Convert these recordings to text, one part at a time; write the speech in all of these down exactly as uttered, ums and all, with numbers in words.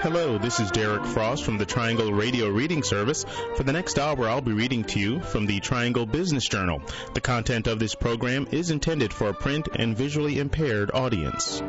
Hello, this is Derek Frost from the Triangle Radio Reading Service. For the next hour, I'll be reading to you from the Triangle Business Journal. The content of this program is intended for a print and visually impaired audience.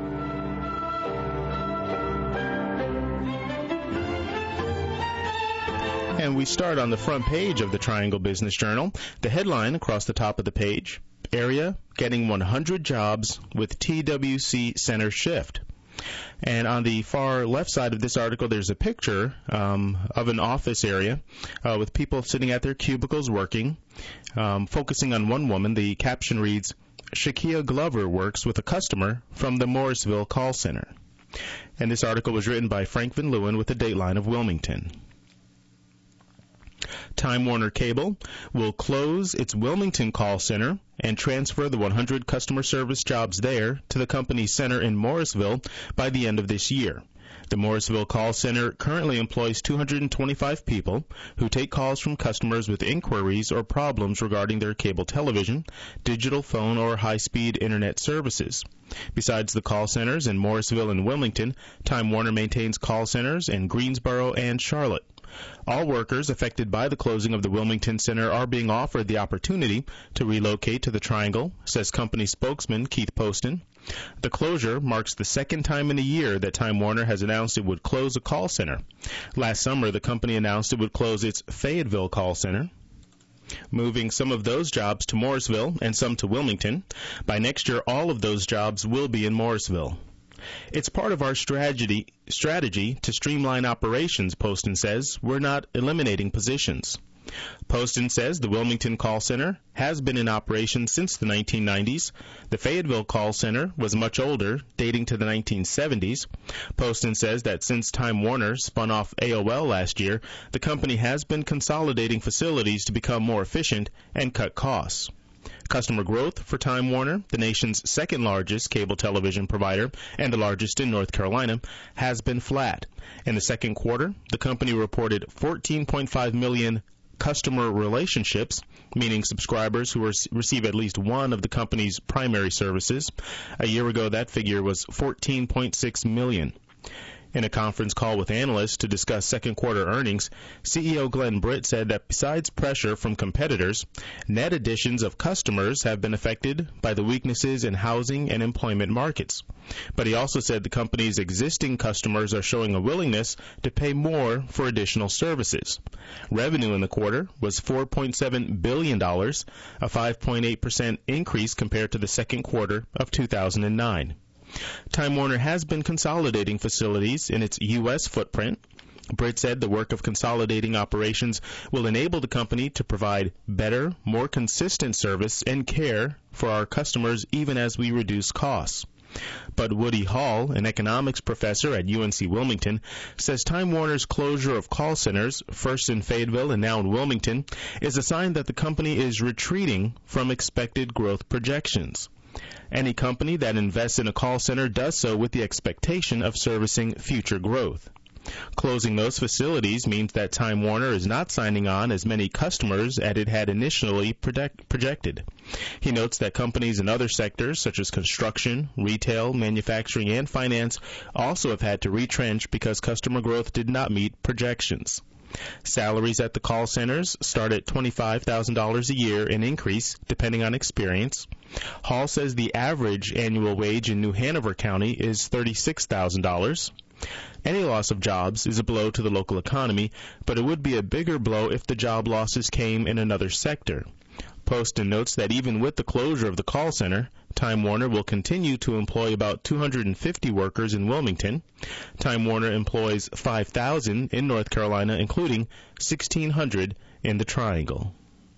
And we start on the front page of the Triangle Business Journal. The headline across the top of the page, Area Getting one hundred Jobs with T W C Center Shift. And on the far left side of this article, there's a picture um, of an office area uh, with people sitting at their cubicles working. Um, focusing on one woman, the caption reads, Shakia Glover works with a customer from the Morrisville call center. And this article was written by Frank Van Leeuwen with the Dateline of Wilmington. Time Warner Cable will close its Wilmington call center and transfer the one hundred customer service jobs there to the company's center in Morrisville by the end of this year. The Morrisville call center currently employs two hundred twenty-five people who take calls from customers with inquiries or problems regarding their cable television, digital phone, or high-speed internet services. Besides the call centers in Morrisville and Wilmington, Time Warner maintains call centers in Greensboro and Charlotte. All workers affected by the closing of the Wilmington Center are being offered the opportunity to relocate to the Triangle, says company spokesman Keith Poston. The closure marks the second time in a year that Time Warner has announced it would close a call center. Last summer, the company announced it would close its Fayetteville call center, moving some of those jobs to Morrisville and some to Wilmington. By next year, all of those jobs will be in Morrisville. It's part of our strategy strategy to streamline operations, Poston says. We're not eliminating positions. Poston says the Wilmington call center has been in operation since the nineteen nineties. The Fayetteville call center was much older, dating to the nineteen seventies. Poston says that since Time Warner spun off A O L last year, the company has been consolidating facilities to become more efficient and cut costs. Customer growth for Time Warner, the nation's second largest cable television provider and the largest in North Carolina, has been flat. In the second quarter, the company reported fourteen point five million customer relationships, meaning subscribers who receive at least one of the company's primary services. A year ago, that figure was fourteen point six million. In a conference call with analysts to discuss second quarter earnings, C E O Glenn Britt said that besides pressure from competitors, net additions of customers have been affected by the weaknesses in housing and employment markets. But he also said the company's existing customers are showing a willingness to pay more for additional services. Revenue in the quarter was four point seven billion dollars, a five point eight percent increase compared to the second quarter of two thousand nine. Time Warner has been consolidating facilities in its U S footprint. Britt said the work of consolidating operations will enable the company to provide better, more consistent service and care for our customers even as we reduce costs. But Woody Hall, an economics professor at U N C Wilmington, says Time Warner's closure of call centers, first in Fayetteville and now in Wilmington, is a sign that the company is retreating from expected growth projections. Any company that invests in a call center does so with the expectation of servicing future growth. Closing those facilities means that Time Warner is not signing on as many customers as it had initially project- projected. He notes that companies in other sectors, such as construction, retail, manufacturing, and finance, also have had to retrench because customer growth did not meet projections. Salaries at the call centers start at twenty-five thousand dollars a year and increase depending on experience. Hall says the average annual wage in New Hanover County is thirty-six thousand dollars. Any loss of jobs is a blow to the local economy, but it would be a bigger blow if the job losses came in another sector. Poston notes that even with the closure of the call center, Time Warner will continue to employ about two hundred fifty workers in Wilmington. Time Warner employs five thousand in North Carolina, including sixteen hundred in the Triangle.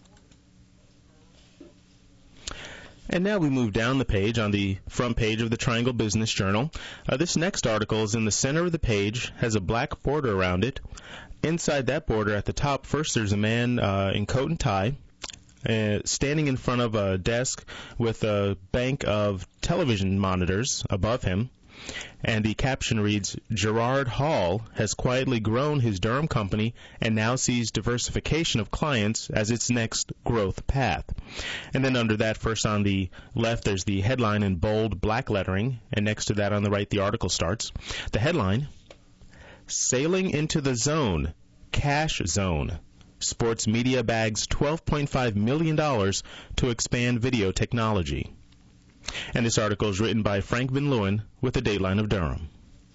And now we move down the page on the front page of the Triangle Business Journal. Uh, this next article is in the center of the page, has a black border around it. Inside that border at the top, first there's a man uh, in coat and tie, Uh, standing in front of a desk with a bank of television monitors above him, and the caption reads, Gerard Hall has quietly grown his Durham company and now sees diversification of clients as its next growth path. And then under that, first on the left, there's the headline in bold black lettering, and next to that on the right, the article starts. The headline, Sailing into the zone, cash zone. Sports media bags twelve point five million dollars to expand video technology. And this article is written by Frank Van Leeuwen with the Dateline of Durham.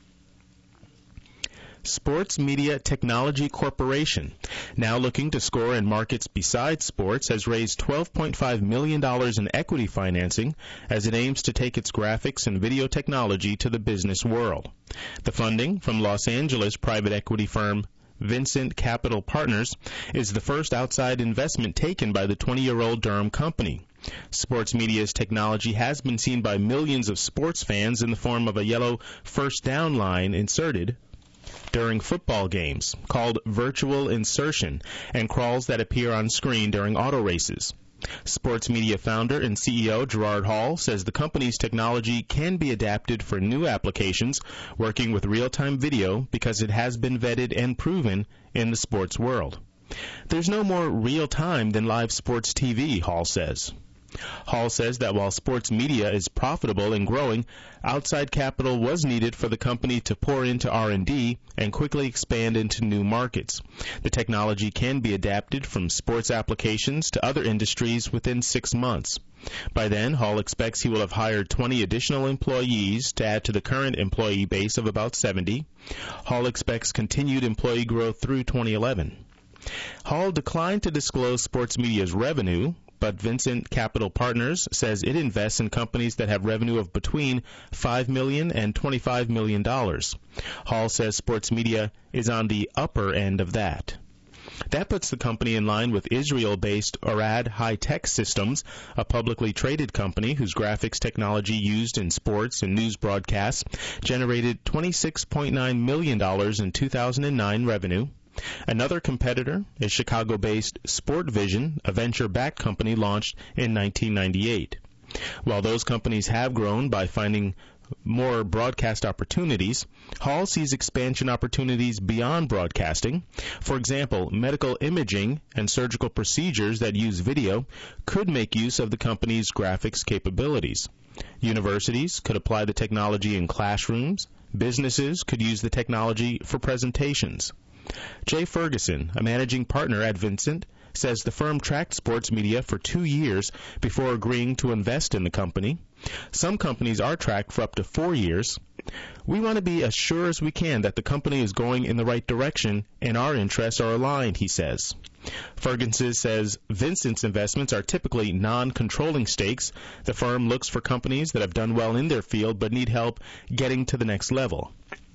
Sports Media Technology Corporation, now looking to score in markets besides sports, has raised twelve point five million dollars in equity financing as it aims to take its graphics and video technology to the business world. The funding from Los Angeles private equity firm Vincent Capital Partners is the first outside investment taken by the twenty-year-old Durham company. Sports Media's technology has been seen by millions of sports fans in the form of a yellow first down line inserted during football games, called virtual insertion, and crawls that appear on screen during auto races. Sports Media founder and C E O Gerard Hall says the company's technology can be adapted for new applications working with real-time video because it has been vetted and proven in the sports world. There's no more real-time than live sports T V, Hall says. Hall says that while sports media is profitable and growing, outside capital was needed for the company to pour into R and D and quickly expand into new markets. The technology can be adapted from sports applications to other industries within six months. By then, Hall expects he will have hired twenty additional employees to add to the current employee base of about seventy. Hall expects continued employee growth through twenty eleven. Hall declined to disclose sports media's revenue, but Vincent Capital Partners says it invests in companies that have revenue of between five million dollars and twenty-five million dollars. Hall says sports media is on the upper end of that. That puts the company in line with Israel-based Arad High-Tech Systems, a publicly traded company whose graphics technology used in sports and news broadcasts generated twenty-six point nine million dollars in two thousand nine revenue. Another competitor is Chicago-based SportVision, a venture-backed company launched in nineteen ninety-eight. While those companies have grown by finding more broadcast opportunities, Hall sees expansion opportunities beyond broadcasting. For example, medical imaging and surgical procedures that use video could make use of the company's graphics capabilities. Universities could apply the technology in classrooms. Businesses could use the technology for presentations. Jay Ferguson, a managing partner at Vincent, says the firm tracked sports media for two years before agreeing to invest in the company. Some companies are tracked for up to four years. We want to be as sure as we can that the company is going in the right direction and our interests are aligned, he says. Ferguson says Vincent's investments are typically non-controlling stakes. The firm looks for companies that have done well in their field but need help getting to the next level.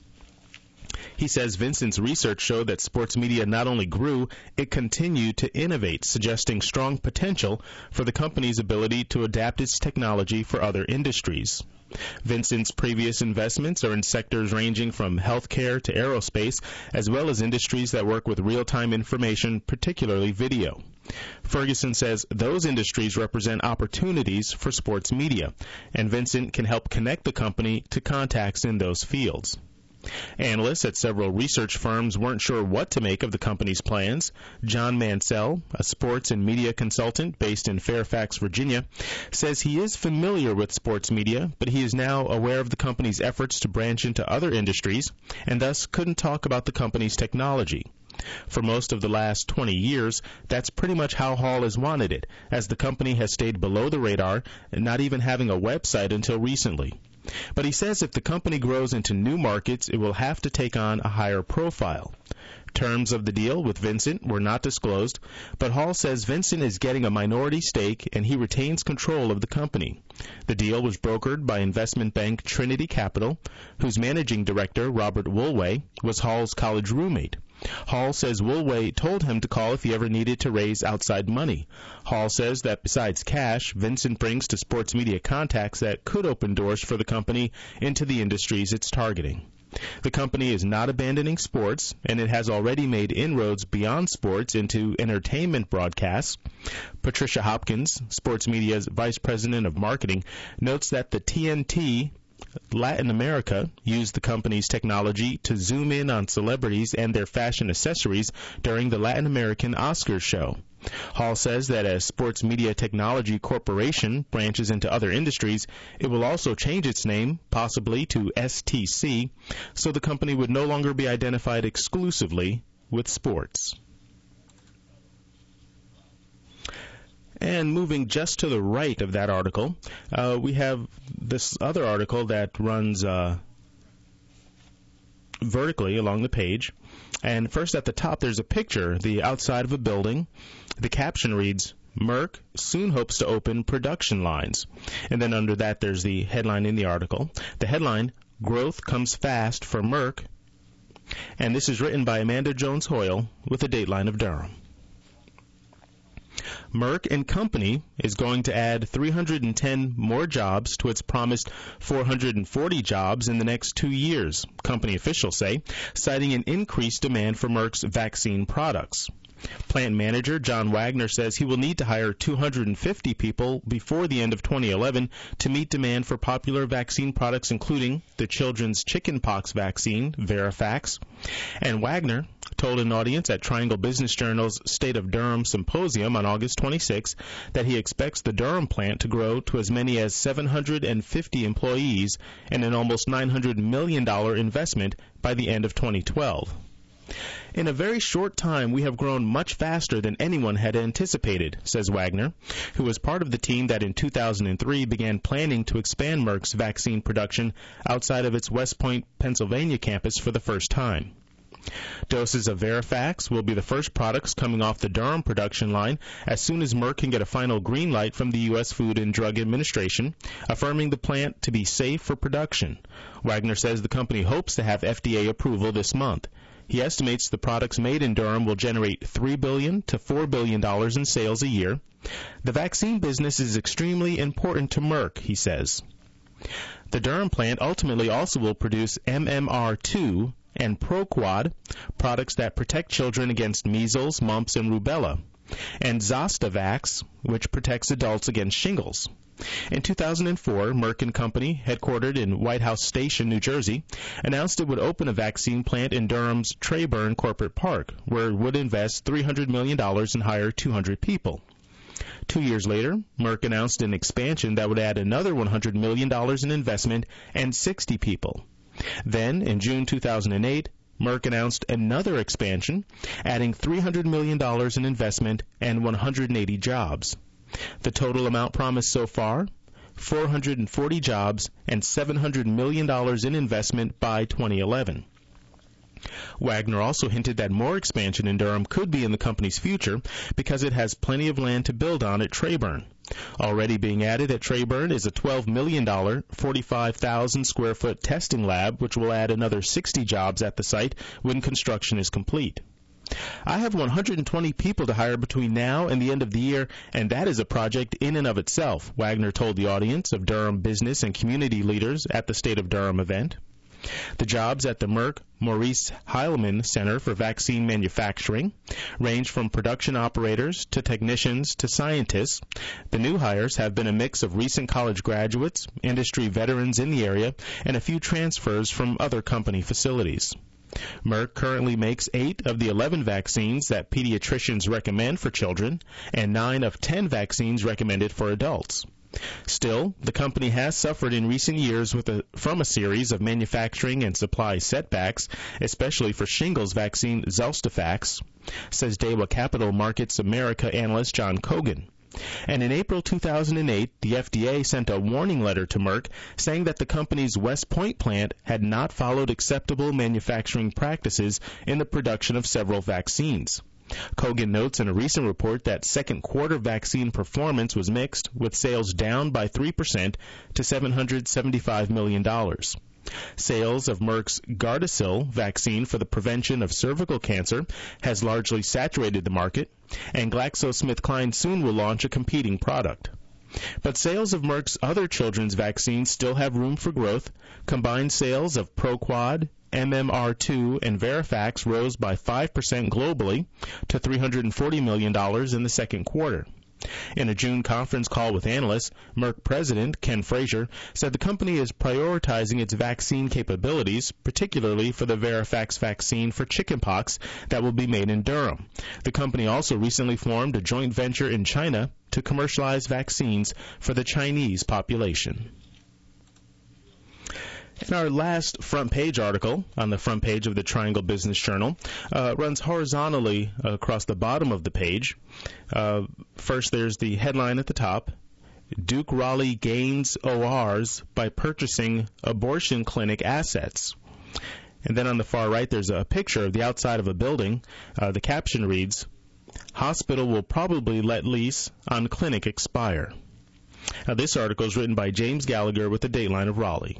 He says Vincent's research showed that sports media not only grew, it continued to innovate, suggesting strong potential for the company's ability to adapt its technology for other industries. Vincent's previous investments are in sectors ranging from healthcare to aerospace, as well as industries that work with real-time information, particularly video. Ferguson says those industries represent opportunities for sports media, and Vincent can help connect the company to contacts in those fields. Analysts at several research firms weren't sure what to make of the company's plans. John Mansell, a sports and media consultant based in Fairfax, Virginia, says he is familiar with sports media, but he is now aware of the company's efforts to branch into other industries and thus couldn't talk about the company's technology. For most of the last twenty years, that's pretty much how Hall has wanted it, as the company has stayed below the radar and not even having a website until recently. But he says if the company grows into new markets, it will have to take on a higher profile. Terms of the deal with Vincent were not disclosed, but Hall says Vincent is getting a minority stake and he retains control of the company. The deal was brokered by investment bank Trinity Capital, whose managing director, Robert Woolway, was Hall's college roommate. Hall says Woolway told him to call if he ever needed to raise outside money. Hall says that besides cash, Vincent brings to sports media contacts that could open doors for the company into the industries it's targeting. The company is not abandoning sports, and it has already made inroads beyond sports into entertainment broadcasts. Patricia Hopkins, sports media's vice president of marketing, notes that the T N T Latin America used the company's technology to zoom in on celebrities and their fashion accessories during the Latin American Oscars show. Hall says that as Sports Media Technology Corporation branches into other industries, it will also change its name, possibly to S T C, so the company would no longer be identified exclusively with sports. And moving just to the right of that article, uh, we have this other article that runs uh, vertically along the page. And first at the top, there's a picture, the outside of a building. The caption reads, Merck soon hopes to open production lines. And then under that, there's the headline in the article. The headline, Growth Comes Fast for Merck. And this is written by Amanda Jones Hoyle with a Dateline of Durham. Merck and Company is going to add three hundred ten more jobs to its promised four hundred forty jobs in the next two years, company officials say, citing an increased demand for Merck's vaccine products. Plant manager John Wagner says he will need to hire two hundred fifty people before the end of twenty eleven to meet demand for popular vaccine products, including the children's chickenpox vaccine, Verifax. And Wagner told an audience at Triangle Business Journal's State of Durham Symposium on August twenty-sixth that he expects the Durham plant to grow to as many as seven hundred fifty employees and an almost nine hundred million dollars investment by the end of twenty twelve. In a very short time, we have grown much faster than anyone had anticipated, says Wagner, who was part of the team that in two thousand three began planning to expand Merck's vaccine production outside of its West Point, Pennsylvania campus for the first time. Doses of Verifax will be the first products coming off the Durham production line as soon as Merck can get a final green light from the U S Food and Drug Administration, affirming the plant to be safe for production. Wagner says the company hopes to have F D A approval this month. He estimates the products made in Durham will generate three billion dollars to four billion dollars in sales a year. The vaccine business is extremely important to Merck, he says. The Durham plant ultimately also will produce M M R two and Proquad, products that protect children against measles, mumps, and rubella, and Zostavax, which protects adults against shingles. In two thousand four, Merck and Company, headquartered in White House Station, New Jersey, announced it would open a vaccine plant in Durham's Treyburn Corporate Park, where it would invest three hundred million dollars and hire two hundred people. Two years later, Merck announced an expansion that would add another one hundred million dollars in investment and sixty people. Then, in June two thousand eight, Merck announced another expansion, adding three hundred million dollars in investment and one hundred eighty jobs. The total amount promised so far, four hundred forty jobs and seven hundred million dollars in investment by twenty eleven. Wagner also hinted that more expansion in Durham could be in the company's future because it has plenty of land to build on at Treyburn. Already being added at Treyburn is a twelve million dollars, forty-five thousand square foot testing lab, which will add another sixty jobs at the site when construction is complete. I have one hundred twenty people to hire between now and the end of the year, and that is a project in and of itself, Wagner told the audience of Durham business and community leaders at the State of Durham event. The jobs at the Merck Maurice Heilmann Center for Vaccine Manufacturing range from production operators to technicians to scientists. The new hires have been a mix of recent college graduates, industry veterans in the area, and a few transfers from other company facilities. Merck currently makes eight of the eleven vaccines that pediatricians recommend for children and nine of ten vaccines recommended for adults. Still, the company has suffered in recent years with a, from a series of manufacturing and supply setbacks, especially for shingles vaccine Zostavax, says Daiwa Capital Markets America analyst John Cogan. And in April two thousand eight, the F D A sent a warning letter to Merck saying that the company's West Point plant had not followed acceptable manufacturing practices in the production of several vaccines. Kogan notes in a recent report that second quarter vaccine performance was mixed, with sales down by three percent to seven hundred seventy-five million dollars. Sales of Merck's Gardasil vaccine for the prevention of cervical cancer has largely saturated the market, and GlaxoSmithKline soon will launch a competing product. But sales of Merck's other children's vaccines still have room for growth. Combined sales of Proquad, M M R two, and Verifax rose by five percent globally to three hundred forty million dollars in the second quarter. In a June conference call with analysts, Merck President Ken Frazier said the company is prioritizing its vaccine capabilities, particularly for the Verifax vaccine for chickenpox that will be made in Durham. The company also recently formed a joint venture in China to commercialize vaccines for the Chinese population. And our last front page article on the front page of the Triangle Business Journal uh, runs horizontally across the bottom of the page. Uh, first, there's the headline at the top. Duke Raleigh gains O Rs by purchasing abortion clinic assets. And then on the far right, there's a picture of the outside of a building. Uh, the caption reads, "Hospital will probably let lease on clinic expire." Now, this article is written by James Gallagher with the Dateline of Raleigh.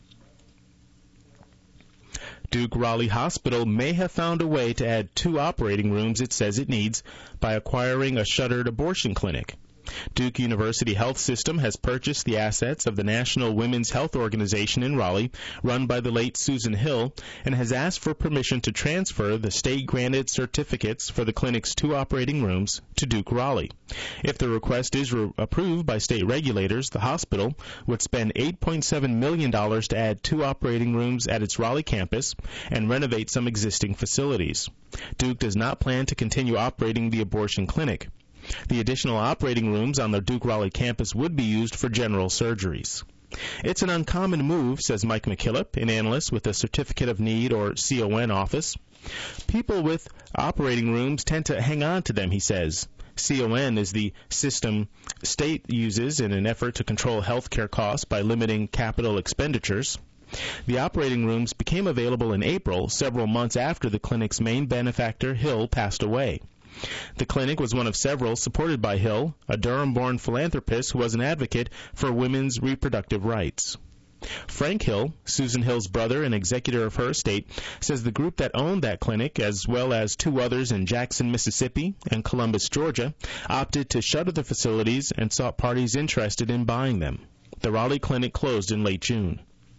Duke Raleigh Hospital may have found a way to add two operating rooms it says it needs by acquiring a shuttered abortion clinic. Duke University Health System has purchased the assets of the National Women's Health Organization in Raleigh, run by the late Susan Hill, and has asked for permission to transfer the state-granted certificates for the clinic's two operating rooms to Duke Raleigh. If the request is re- approved by state regulators, the hospital would spend eight point seven million dollars to add two operating rooms at its Raleigh campus and renovate some existing facilities. Duke does not plan to continue operating the abortion clinic. The additional operating rooms on the Duke Raleigh campus would be used for general surgeries. It's an uncommon move, says Mike McKillop, an analyst with the Certificate of Need, or C O N, office. People with operating rooms tend to hang on to them, he says. C O N is the system state uses in an effort to control health care costs by limiting capital expenditures. The operating rooms became available in April, several months after the clinic's main benefactor, Hill, passed away. The clinic was one of several supported by Hill, a Durham-born philanthropist who was an advocate for women's reproductive rights. Frank Hill, Susan Hill's brother and executor of her estate, says the group that owned that clinic, as well as two others in Jackson, Mississippi and Columbus, Georgia, opted to shutter the facilities and sought parties interested in buying them. The Raleigh clinic closed in late June.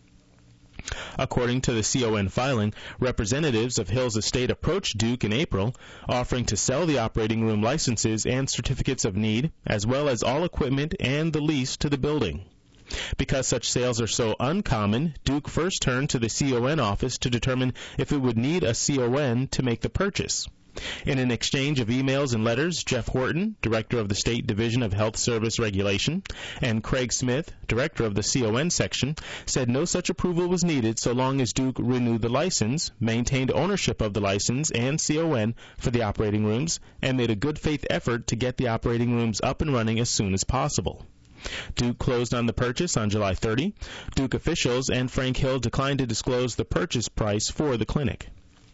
According to the C O N filing, representatives of Hill's estate approached Duke in April, offering to sell the operating room licenses and certificates of need, as well as all equipment and the lease to the building. Because such sales are so uncommon, Duke first turned to the C O N office to determine if it would need a C O N to make the purchase. In an exchange of emails and letters, Jeff Horton, director of the State Division of Health Service Regulation, and Craig Smith, director of the C O N section, said no such approval was needed so long as Duke renewed the license, maintained ownership of the license and C O N for the operating rooms, and made a good faith effort to get the operating rooms up and running as soon as possible. Duke closed on the purchase on July thirtieth. Duke officials and Frank Hill declined to disclose the purchase price for the clinic.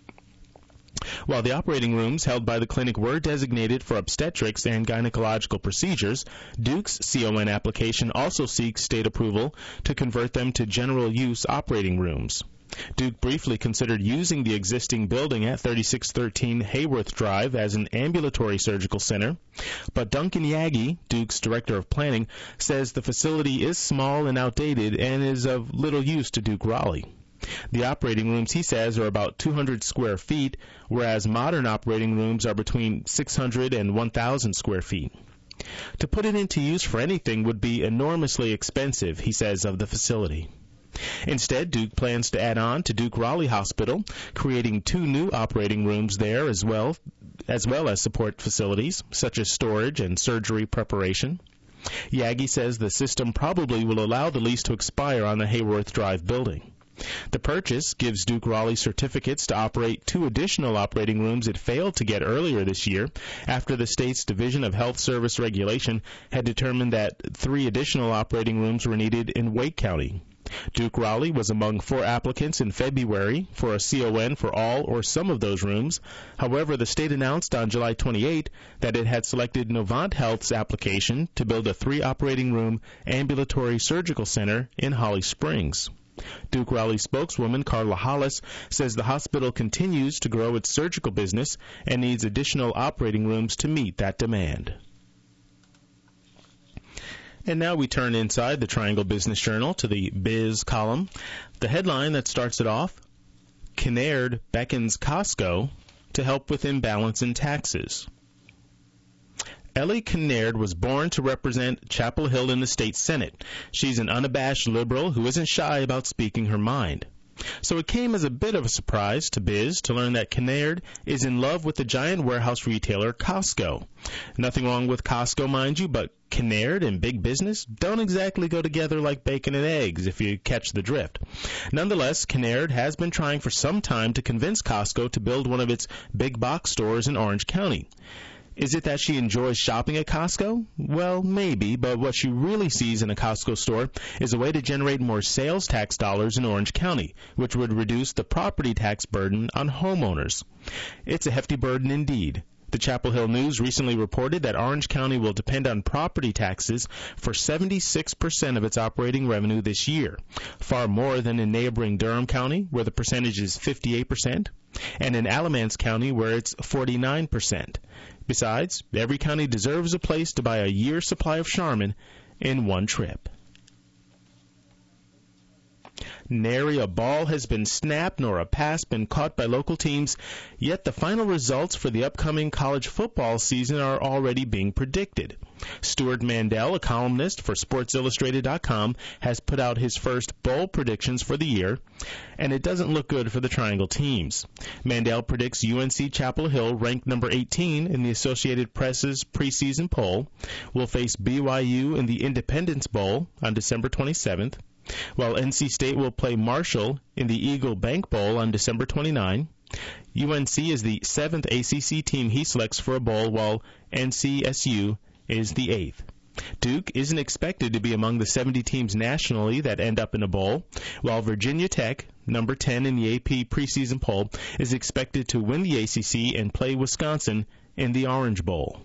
While the operating rooms held by the clinic were designated for obstetrics and gynecological procedures, Duke's C O N application also seeks state approval to convert them to general use operating rooms. Duke briefly considered using the existing building at thirty-six thirteen Hayworth Drive as an ambulatory surgical center, but Duncan Yagi, Duke's director of planning, says the facility is small and outdated and is of little use to Duke Raleigh. The operating rooms, he says, are about two hundred square feet, whereas modern operating rooms are between six hundred and one thousand square feet. To put it into use for anything would be enormously expensive, he says, of the facility. Instead, Duke plans to add on to Duke Raleigh Hospital, creating two new operating rooms there as well, as well as support facilities, such as storage and surgery preparation. Yagi says the system probably will allow the lease to expire on the Hayworth Drive building. The purchase gives Duke Raleigh certificates to operate two additional operating rooms it failed to get earlier this year after the state's Division of Health Service Regulation had determined that three additional operating rooms were needed in Wake County. Duke Raleigh was among four applicants in February for a C O N for all or some of those rooms. However, the state announced on July twenty-eighth that it had selected Novant Health's application to build a three operating room ambulatory surgical center in Holly Springs. Duke Raleigh spokeswoman Carla Hollis says the hospital continues to grow its surgical business and needs additional operating rooms to meet that demand. And now we turn inside the Triangle Business Journal to the Biz column. The headline that starts it off, Kinnaird beckons Costco to help with imbalance in taxes. Ellie Kinnaird was born to represent Chapel Hill in the state Senate. She's an unabashed liberal who isn't shy about speaking her mind. So it came as a bit of a surprise to Biz to learn that Kinnaird is in love with the giant warehouse retailer Costco. Nothing wrong with Costco, mind you, but Kinnaird and big business don't exactly go together like bacon and eggs, if you catch the drift. Nonetheless, Kinnaird has been trying for some time to convince Costco to build one of its big box stores in Orange County. Is it that she enjoys shopping at Costco? Well, maybe, but what she really sees in a Costco store is a way to generate more sales tax dollars in Orange County, which would reduce the property tax burden on homeowners. It's a hefty burden indeed. The Chapel Hill News recently reported that Orange County will depend on property taxes for seventy-six percent of its operating revenue this year, far more than in neighboring Durham County, where the percentage is fifty-eight percent, and in Alamance County, where it's forty-nine percent. Besides, every county deserves a place to buy a year's supply of Charmin in one trip. Nary a ball has been snapped nor a pass been caught by local teams, yet the final results for the upcoming college football season are already being predicted. Stuart Mandel, a columnist for Sports Illustrated dot com, has put out his first bowl predictions for the year, and it doesn't look good for the Triangle teams. Mandel predicts U N C Chapel Hill, ranked number eighteen in the Associated Press's preseason poll, will face B Y U in the Independence Bowl on December twenty-seventh, while N C State will play Marshall in the Eagle Bank Bowl on December twenty-ninth. U N C is the seventh A C C team he selects for a bowl, while N C S U is the eighth. Duke isn't expected to be among the seventy teams nationally that end up in a bowl, while Virginia Tech, number ten in the A P preseason poll, is expected to win the A C C and play Wisconsin in the Orange Bowl.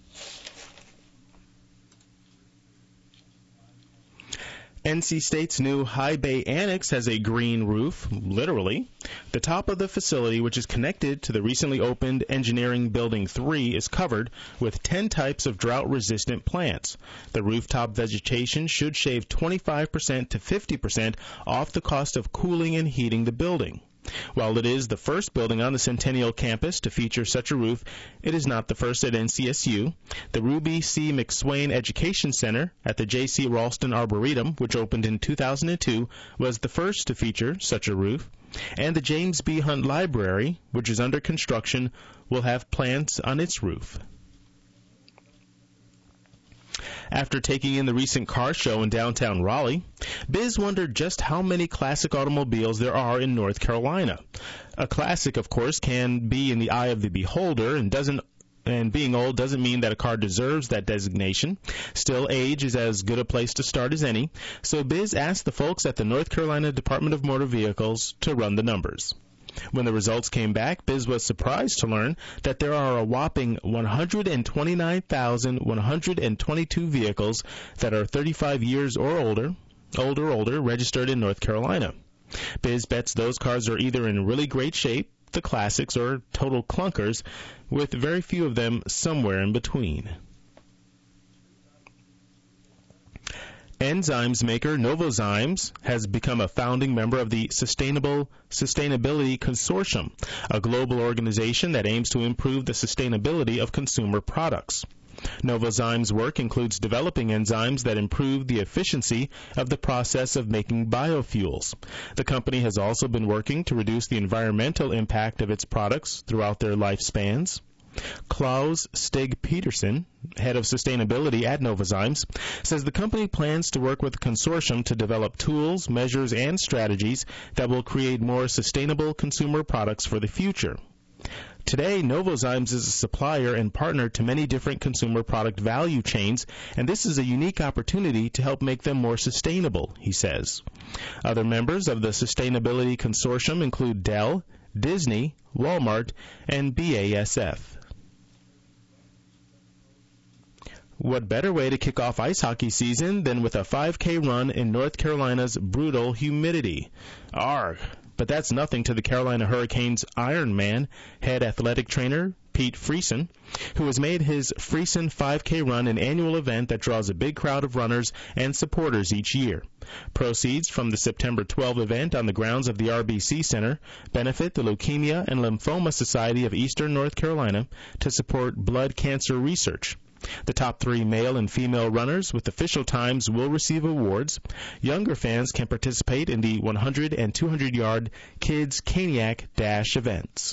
N C State's new High Bay Annex has a green roof, literally. The top of the facility, which is connected to the recently opened Engineering Building three, is covered with ten types of drought-resistant plants. The rooftop vegetation should shave twenty-five percent to fifty percent off the cost of cooling and heating the building. While it is the first building on the Centennial campus to feature such a roof, it is not the first at N C S U. The Ruby C. McSwain Education Center at the J C. Ralston Arboretum, which opened in two thousand two, was the first to feature such a roof. And the James B. Hunt Library, which is under construction, will have plants on its roof. After taking in the recent car show in downtown Raleigh, Biz wondered just how many classic automobiles there are in North Carolina. A classic, of course, can be in the eye of the beholder, and doesn't and being old doesn't mean that a car deserves that designation. Still, age is as good a place to start as any, so Biz asked the folks at the North Carolina Department of Motor Vehicles to run the numbers. When the results came back, Biz was surprised to learn that there are a whopping one hundred twenty-nine thousand one hundred twenty-two vehicles that are thirty-five years or older, older, older, registered in North Carolina. Biz bets those cars are either in really great shape, the classics, or total clunkers, with very few of them somewhere in between. Enzymes maker Novozymes has become a founding member of the Sustainable Sustainability Consortium, a global organization that aims to improve the sustainability of consumer products. Novozymes' work includes developing enzymes that improve the efficiency of the process of making biofuels. The company has also been working to reduce the environmental impact of its products throughout their lifespans. Klaus Stig Peterson, head of sustainability at Novozymes, says the company plans to work with the consortium to develop tools, measures, and strategies that will create more sustainable consumer products for the future. Today, Novozymes is a supplier and partner to many different consumer product value chains, and this is a unique opportunity to help make them more sustainable, he says. Other members of the Sustainability Consortium include Dell, Disney, Walmart, and B A S F. What better way to kick off ice hockey season than with a five K run in North Carolina's brutal humidity? Arg! But that's nothing to the Carolina Hurricanes' Ironman head athletic trainer, Pete Friesen, who has made his Friesen five K run an annual event that draws a big crowd of runners and supporters each year. Proceeds from the September twelfth event on the grounds of the R B C Center benefit the Leukemia and Lymphoma Society of Eastern North Carolina to support blood cancer research. The top three male and female runners with official times will receive awards. Younger fans can participate in the one hundred and two hundred yard Kids Caniac Dash events.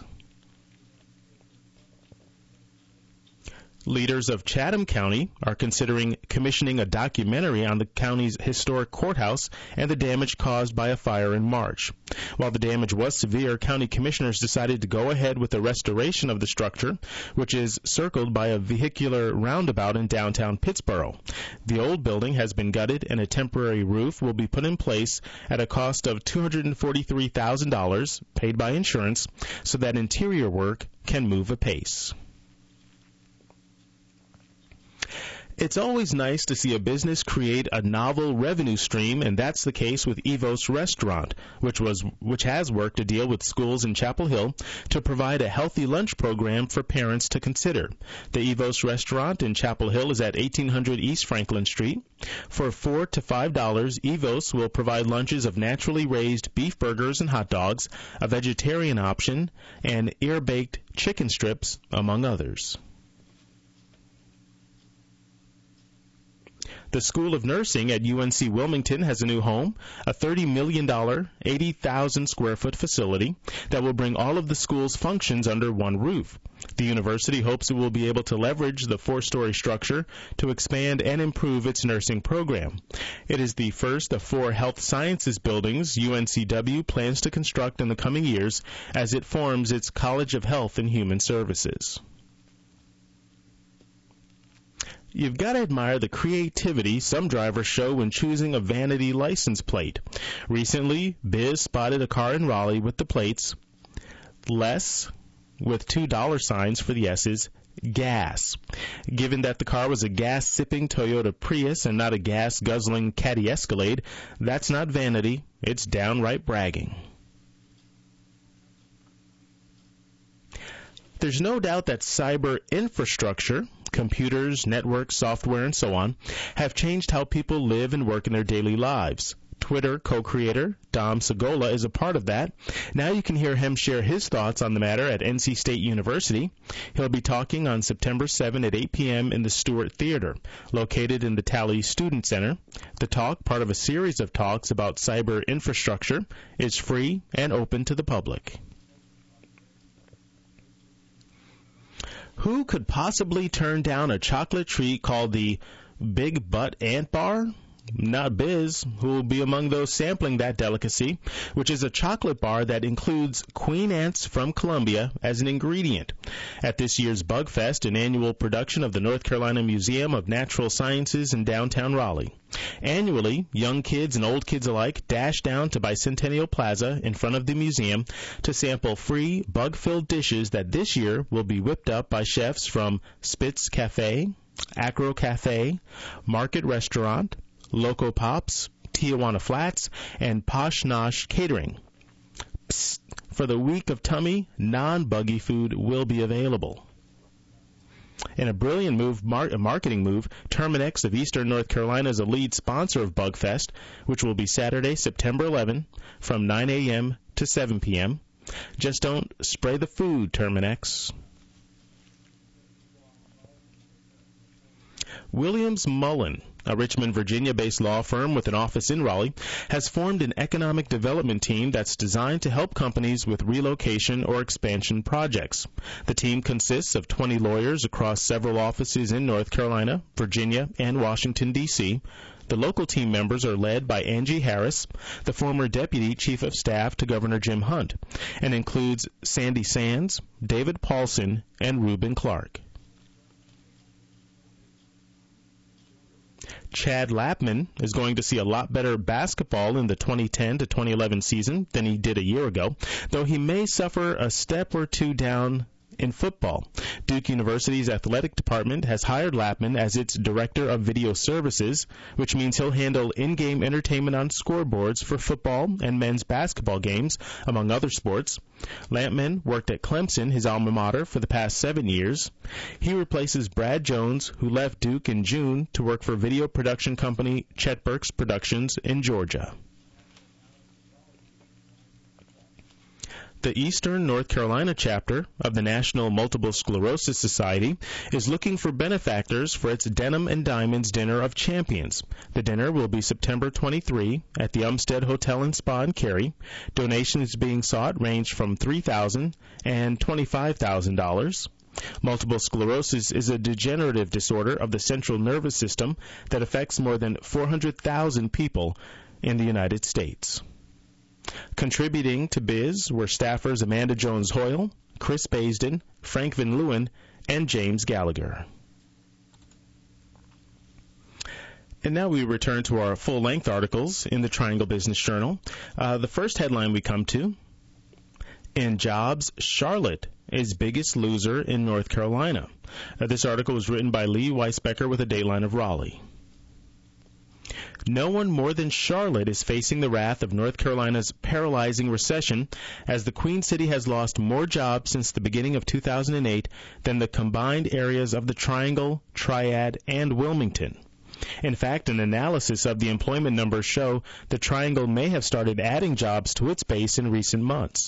Leaders of Chatham County are considering commissioning a documentary on the county's historic courthouse and the damage caused by a fire in March. While the damage was severe, county commissioners decided to go ahead with the restoration of the structure, which is circled by a vehicular roundabout in downtown Pittsboro. The old building has been gutted and a temporary roof will be put in place at a cost of two hundred forty-three thousand dollars paid by insurance so that interior work can move apace. It's always nice to see a business create a novel revenue stream, and that's the case with Evos Restaurant, which was which has worked a deal with schools in Chapel Hill to provide a healthy lunch program for parents to consider. The Evos Restaurant in Chapel Hill is at eighteen hundred East Franklin Street. For four to five dollars, Evos will provide lunches of naturally raised beef burgers and hot dogs, a vegetarian option, and ear-baked chicken strips, among others. The School of Nursing at U N C Wilmington has a new home, a thirty million dollars, eighty thousand square foot facility that will bring all of the school's functions under one roof. The university hopes it will be able to leverage the four-story structure to expand and improve its nursing program. It is the first of four health sciences buildings U N C W plans to construct in the coming years as it forms its College of Health and Human Services. You've got to admire the creativity some drivers show when choosing a vanity license plate. Recently, Biz spotted a car in Raleigh with the plates less with two dollar signs for the S's, gas. Given that the car was a gas-sipping Toyota Prius and not a gas-guzzling Caddy Escalade, that's not vanity, it's downright bragging. There's no doubt that cyber infrastructure, computers, networks, software, and so on, have changed how people live and work in their daily lives. Twitter co-creator Dom Segola is a part of that. Now you can hear him share his thoughts on the matter at N C State University. He'll be talking on September seventh at eight p.m. in the Stewart Theater, located in the Talley Student Center. The talk, part of a series of talks about cyber infrastructure, is free and open to the public. Who could possibly turn down a chocolate treat called the Big Butt Ant Bar? Not Biz, who will be among those sampling that delicacy, which is a chocolate bar that includes queen ants from Colombia as an ingredient. At this year's Bug Fest, an annual production of the North Carolina Museum of Natural Sciences in downtown Raleigh. Annually, young kids and old kids alike dash down to Bicentennial Plaza in front of the museum to sample free bug-filled dishes that this year will be whipped up by chefs from Spitz Cafe, Acro Cafe, Market Restaurant, Loco Pops, Tijuana Flats, and Posh Nosh Catering. Psst, for the week of tummy, non-buggy food will be available. In a brilliant move, mar- a marketing move, Terminex of Eastern North Carolina is a lead sponsor of Bugfest, which will be Saturday, September eleventh, from nine a.m. to seven p.m. Just don't spray the food, Terminex. Williams Mullen, a Richmond, Virginia-based law firm with an office in Raleigh, has formed an economic development team that's designed to help companies with relocation or expansion projects. The team consists of twenty lawyers across several offices in North Carolina, Virginia, and Washington, D C The local team members are led by Angie Harris, the former Deputy Chief of Staff to Governor Jim Hunt, and includes Sandy Sands, David Paulson, and Reuben Clark. Chad Lappman is going to see a lot better basketball in the twenty ten to twenty eleven season than he did a year ago, though he may suffer a step or two down in football. Duke University's athletic department has hired Lappman as its director of video services, which means he'll handle in-game entertainment on scoreboards for football and men's basketball games, among other sports. Lappman worked at Clemson, his alma mater, for the past seven years. He replaces Brad Jones, who left Duke in June to work for video production company Chet Burks Productions in Georgia. the Eastern North Carolina chapter of the National Multiple Sclerosis Society is looking for benefactors for its Denim and Diamonds Dinner of Champions. The dinner will be September twenty-third at the Umstead Hotel and Spa in Cary. Donations being sought range from three thousand dollars and twenty-five thousand dollars. Multiple sclerosis is a degenerative disorder of the central nervous system that affects more than four hundred thousand people in the United States. Contributing to Biz were staffers Amanda Jones-Hoyle, Chris Baisden, Frank Van Leeuwen, and James Gallagher. And now we return to our full-length articles in the Triangle Business Journal. Uh, the first headline we come to, in jobs, Charlotte is biggest loser in North Carolina. Uh, this article was written by Lee Weisbecker with a dateline of Raleigh. No one more than Charlotte is facing the wrath of North Carolina's paralyzing recession, as the Queen City has lost more jobs since the beginning of two thousand eight than the combined areas of the Triangle, Triad, and Wilmington. In fact, an analysis of the employment numbers show the Triangle may have started adding jobs to its base in recent months.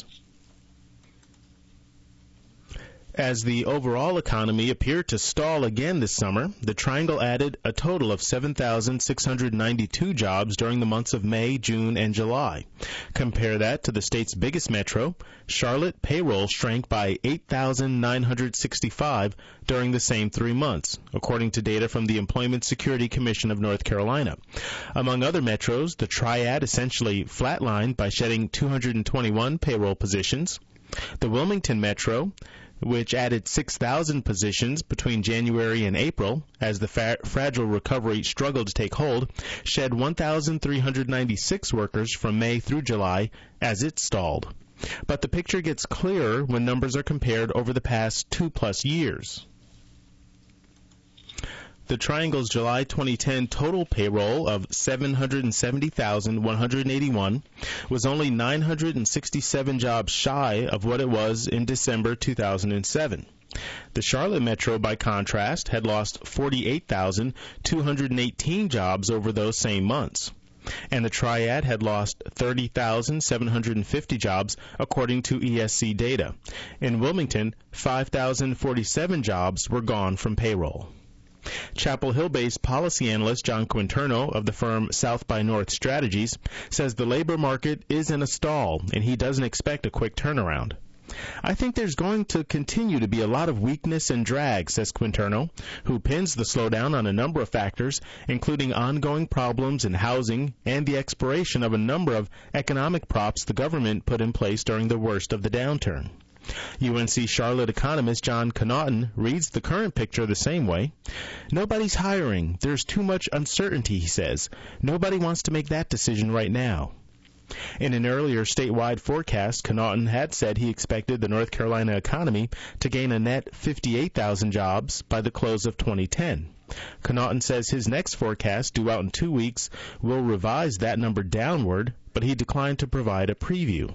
As the overall economy appeared to stall again this summer, the Triangle added a total of seven thousand six hundred ninety-two jobs during the months of May, June, and July. Compare that to the state's biggest metro. Charlotte payroll shrank by eight thousand nine hundred sixty-five during the same three months, according to data from the Employment Security Commission of North Carolina. Among other metros, the Triad essentially flatlined by shedding two hundred twenty-one payroll positions. The Wilmington metro, which added six thousand positions between January and April as the fa- fragile recovery struggled to take hold, shed one thousand three hundred ninety-six workers from May through July as it stalled. But the picture gets clearer when numbers are compared over the past two-plus years. The Triangle's July twenty ten total payroll of seven hundred seventy thousand one hundred eighty-one was only nine hundred sixty-seven jobs shy of what it was in December two thousand seven. The Charlotte Metro, by contrast, had lost forty-eight thousand two hundred eighteen jobs over those same months. And the Triad had lost thirty thousand seven hundred fifty jobs, according to E S C data. In Wilmington, five thousand forty-seven jobs were gone from payroll. Chapel Hill-based policy analyst John Quinterno of the firm South by North Strategies says the labor market is in a stall, and he doesn't expect a quick turnaround. I think there's going to continue to be a lot of weakness and drag, says Quinterno, who pins the slowdown on a number of factors, including ongoing problems in housing and the expiration of a number of economic props the government put in place during the worst of the downturn. U N C Charlotte economist John Connaughton reads the current picture the same way. Nobody's hiring. There's too much uncertainty, he says. Nobody wants to make that decision right now. In an earlier statewide forecast, Connaughton had said he expected the North Carolina economy to gain a net fifty-eight thousand jobs by the close of twenty ten. Connaughton says his next forecast, due out in two weeks, will revise that number downward, but he declined to provide a preview.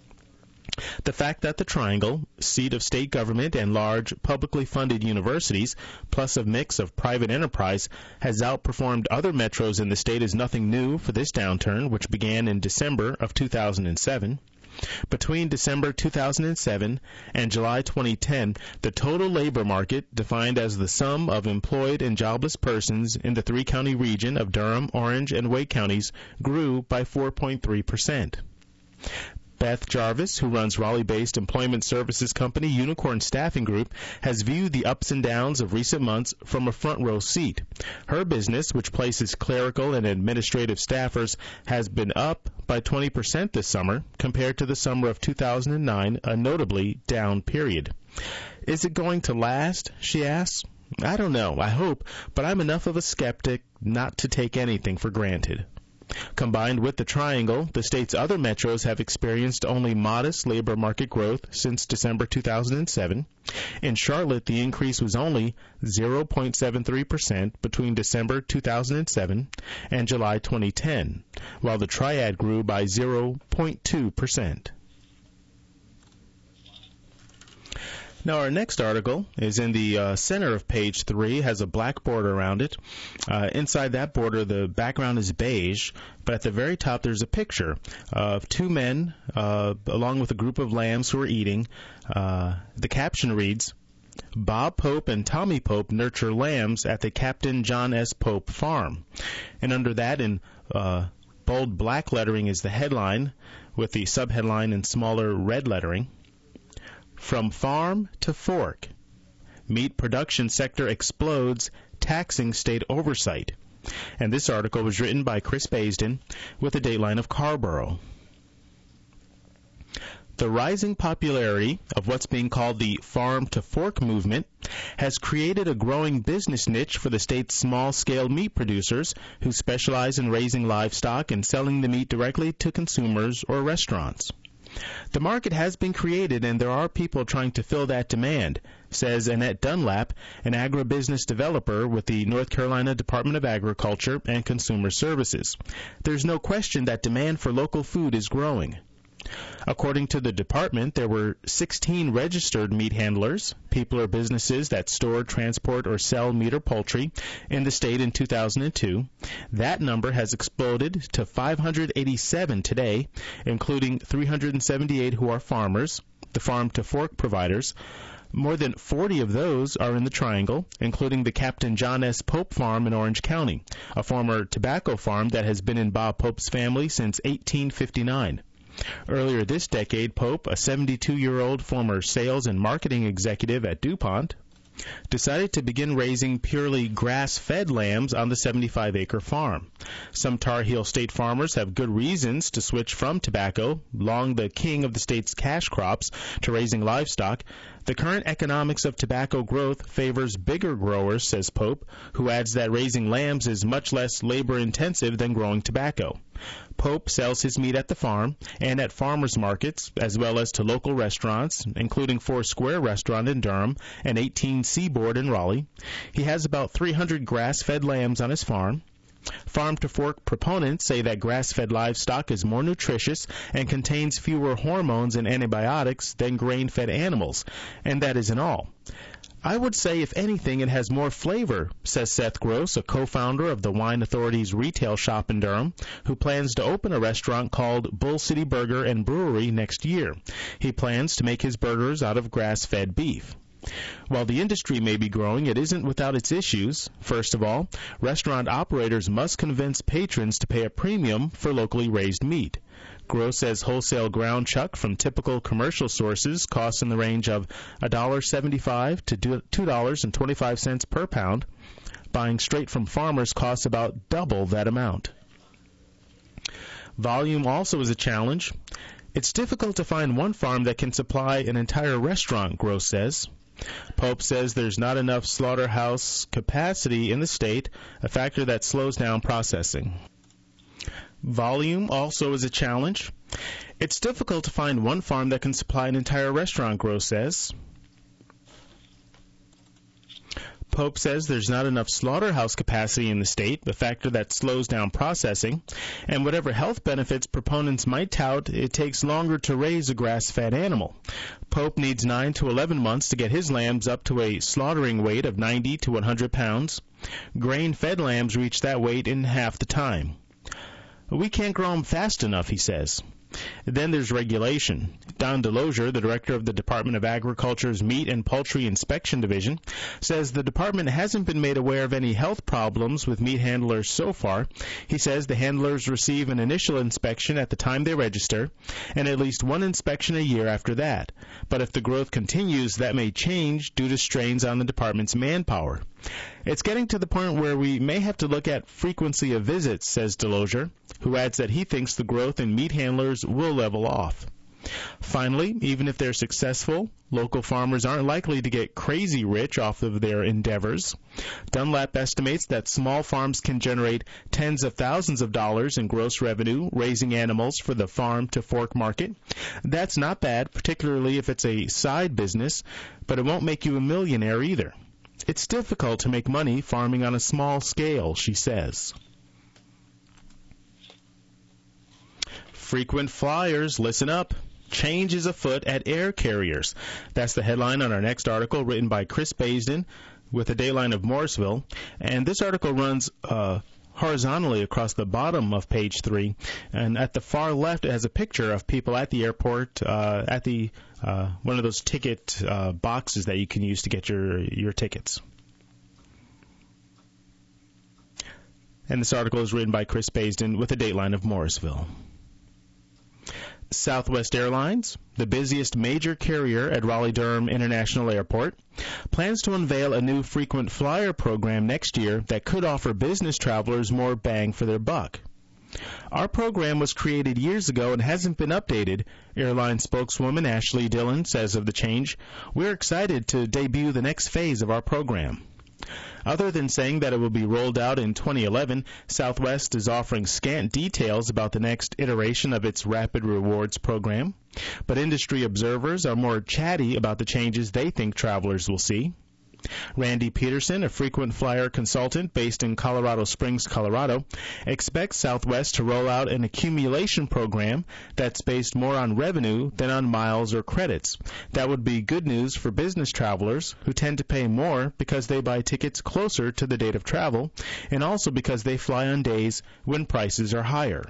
The fact that the Triangle, seat of state government and large publicly funded universities, plus a mix of private enterprise, has outperformed other metros in the state is nothing new for this downturn, which began in December of two thousand seven. Between December two thousand seven and July twenty ten, the total labor market, defined as the sum of employed and jobless persons in the three-county region of Durham, Orange, and Wake counties, grew by four point three percent. Beth Jarvis, who runs Raleigh-based employment services company Unicorn Staffing Group, has viewed the ups and downs of recent months from a front-row seat. Her business, which places clerical and administrative staffers, has been up by twenty percent this summer compared to the summer of two thousand nine, a notably down period. Is it going to last, she asks. I don't know, I hope, but I'm enough of a skeptic not to take anything for granted. Combined with the Triangle, the state's other metros have experienced only modest labor market growth since December two thousand seven. In Charlotte, the increase was only zero point seven three percent between December two thousand seven and July twenty ten, while the Triad grew by zero point two percent. Now, our next article is in the uh, center of page three, has a black border around it. Uh, inside that border, the background is beige, but at the very top there's a picture of two men uh, along with a group of lambs who are eating. Uh, the caption reads, Bob Pope and Tommy Pope nurture lambs at the Captain John S. Pope farm. And under that, in uh, bold black lettering, is the headline, with the subheadline in smaller red lettering. From farm to fork, meat production sector explodes, taxing state oversight. And this article was written by Chris Baisden with a dateline of Carborough. The rising popularity of what's being called the farm-to-fork movement has created a growing business niche for the state's small-scale meat producers who specialize in raising livestock and selling the meat directly to consumers or restaurants. The market has been created, and there are people trying to fill that demand, says Annette Dunlap, an agribusiness developer with the North Carolina Department of Agriculture and Consumer Services. There's no question that demand for local food is growing. According to the department, there were sixteen registered meat handlers, people or businesses that store, transport, or sell meat or poultry in the state in two thousand two. That number has exploded to five hundred eighty-seven today, including three hundred seventy-eight who are farmers, the farm-to-fork providers. More than forty of those are in the Triangle, including the Captain John S. Pope Farm in Orange County, a former tobacco farm that has been in Bob Pope's family since eighteen fifty-nine. Earlier this decade, Pope, a seventy-two-year-old former sales and marketing executive at DuPont, decided to begin raising purely grass-fed lambs on the seventy-five acre farm. Some Tar Heel State farmers have good reasons to switch from tobacco, long the king of the state's cash crops, to raising livestock. The current economics of tobacco growth favors bigger growers, says Pope, who adds that raising lambs is much less labor-intensive than growing tobacco. Pope sells his meat at the farm and at farmers markets, as well as to local restaurants, including Four Square Restaurant in Durham and eighteen Seaboard in Raleigh. He has about three hundred grass-fed lambs on his farm. Farm-to-fork proponents say that grass-fed livestock is more nutritious and contains fewer hormones and antibiotics than grain-fed animals, and that isn't all. I would say, if anything, it has more flavor, says Seth Gross, a co-founder of the Wine Authority's retail shop in Durham, who plans to open a restaurant called Bull City Burger and Brewery next year. He plans to make his burgers out of grass-fed beef. While the industry may be growing, it isn't without its issues. First of all, restaurant operators must convince patrons to pay a premium for locally raised meat. Gross says wholesale ground chuck from typical commercial sources costs in the range of one dollar seventy-five to two dollars and twenty-five cents per pound. Buying straight from farmers costs about double that amount. Volume also is a challenge. It's difficult to find one farm that can supply an entire restaurant, Gross says. Pope says there's not enough slaughterhouse capacity in the state, a factor that slows down processing. Volume also is a challenge. It's difficult to find one farm that can supply an entire restaurant, Gross says. Pope says there's not enough slaughterhouse capacity in the state, a factor that slows down processing. And whatever health benefits proponents might tout, it takes longer to raise a grass-fed animal. Pope needs nine to eleven months to get his lambs up to a slaughtering weight of ninety to one hundred pounds. Grain-fed lambs reach that weight in half the time. We can't grow them fast enough, he says. Then there's regulation. Don Delosier, the director of the Department of Agriculture's Meat and Poultry Inspection Division, says the department hasn't been made aware of any health problems with meat handlers so far. He says the handlers receive an initial inspection at the time they register, and at least one inspection a year after that. But if the growth continues, that may change due to strains on the department's manpower. It's getting to the point where we may have to look at frequency of visits, says Delosier, who adds that he thinks the growth in meat handlers will level off. Finally, even if they're successful, local farmers aren't likely to get crazy rich off of their endeavors. Dunlap estimates that small farms can generate tens of thousands of dollars in gross revenue raising animals for the farm-to-fork market. That's not bad, particularly if it's a side business, but it won't make you a millionaire either. It's difficult to make money farming on a small scale, she says. Frequent flyers, listen up. Change is afoot at air carriers. That's the headline on our next article, written by Chris Baisden with the Dayline of Morrisville. And this article runs uh, horizontally across the bottom of page three. And at the far left, it has a picture of people at the airport, uh, at the uh, one of those ticket uh, boxes that you can use to get your, your tickets. And this article is written by Chris Baisden with the Dateline of Morrisville. Southwest Airlines, the busiest major carrier at Raleigh-Durham International Airport, plans to unveil a new frequent flyer program next year that could offer business travelers more bang for their buck. Our program was created years ago and hasn't been updated, airline spokeswoman Ashley Dillon says of the change. We're excited to debut the next phase of our program. Other than saying that it will be rolled out in twenty eleven, Southwest is offering scant details about the next iteration of its Rapid Rewards program. But industry observers are more chatty about the changes they think travelers will see. Randy Peterson, a frequent flyer consultant based in Colorado Springs, Colorado, expects Southwest to roll out an accumulation program that's based more on revenue than on miles or credits. That would be good news for business travelers who tend to pay more because they buy tickets closer to the date of travel and also because they fly on days when prices are higher.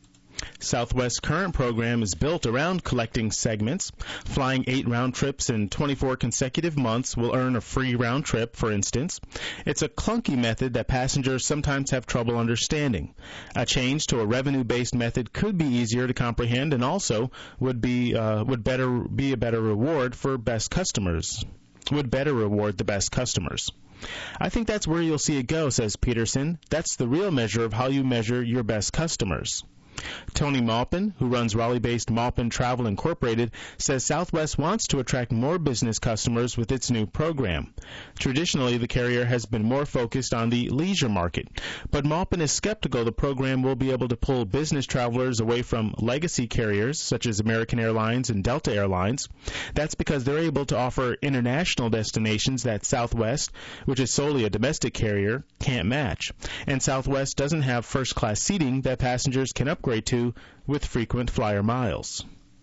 Southwest's current program is built around collecting segments. Flying eight round trips in twenty-four consecutive months will earn a free round trip, for instance. It's a clunky method that passengers sometimes have trouble understanding. A change to a revenue-based method could be easier to comprehend and also would be uh, would better be a better reward for best customers. Would better reward the best customers. I think that's where you'll see it go, says Peterson. That's the real measure of how you measure your best customers. Tony Maupin, who runs Raleigh-based Maupin Travel Incorporated, says Southwest wants to attract more business customers with its new program. Traditionally, the carrier has been more focused on the leisure market, but Maupin is skeptical the program will be able to pull business travelers away from legacy carriers such as American Airlines and Delta Airlines. That's because they're able to offer international destinations that Southwest, which is solely a domestic carrier, can't match. And Southwest doesn't have first-class seating that passengers can upgrade to with frequent flyer miles.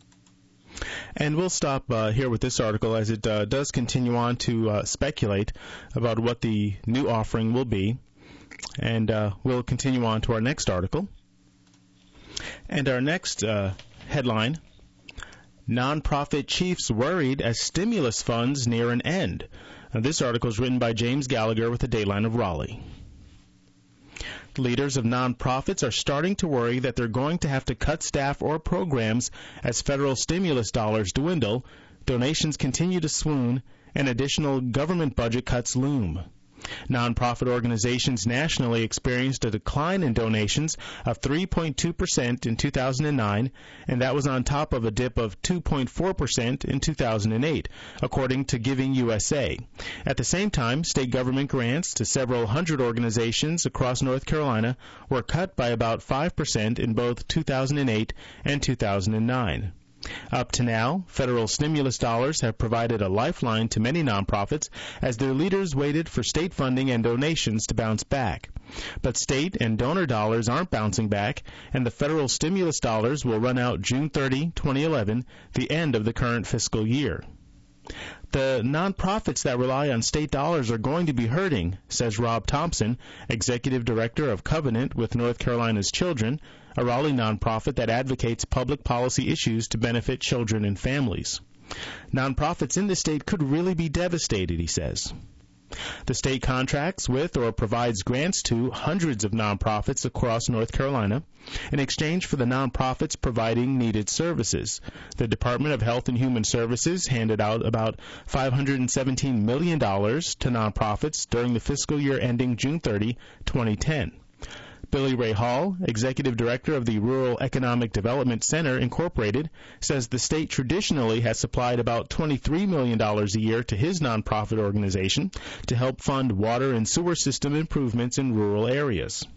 And we'll stop uh, here with this article as it uh, does continue on to uh, speculate about what the new offering will be. And uh, we'll continue on to our next article. And our next uh, headline, Nonprofit Chiefs Worried as Stimulus Funds Near an End. Now, this article is written by James Gallagher with the Dayline of Raleigh. Leaders of nonprofits are starting to worry that they're going to have to cut staff or programs as federal stimulus dollars dwindle, donations continue to swoon, and additional government budget cuts loom. Nonprofit organizations nationally experienced a decline in donations of three point two percent in two thousand nine, and that was on top of a dip of two point four percent in two thousand eight, according to Giving U S A. At the same time, state government grants to several hundred organizations across North Carolina were cut by about five percent in both two thousand eight and two thousand nine. Up to now, federal stimulus dollars have provided a lifeline to many nonprofits as their leaders waited for state funding and donations to bounce back. But state and donor dollars aren't bouncing back, and the federal stimulus dollars will run out June thirtieth, twenty eleven, the end of the current fiscal year. The nonprofits that rely on state dollars are going to be hurting, says Rob Thompson, Executive Director of Covenant with North Carolina's Children, a Raleigh nonprofit that advocates public policy issues to benefit children and families. Nonprofits in the state could really be devastated, he says. The state contracts with or provides grants to hundreds of nonprofits across North Carolina in exchange for the nonprofits providing needed services. The Department of Health and Human Services handed out about five hundred seventeen million dollars to nonprofits during the fiscal year ending June thirtieth, twenty ten. Billy Ray Hall, Executive Director of the Rural Economic Development Center, Incorporated, says the state traditionally has supplied about twenty-three million dollars a year to his nonprofit organization to help fund water and sewer system improvements in rural areas.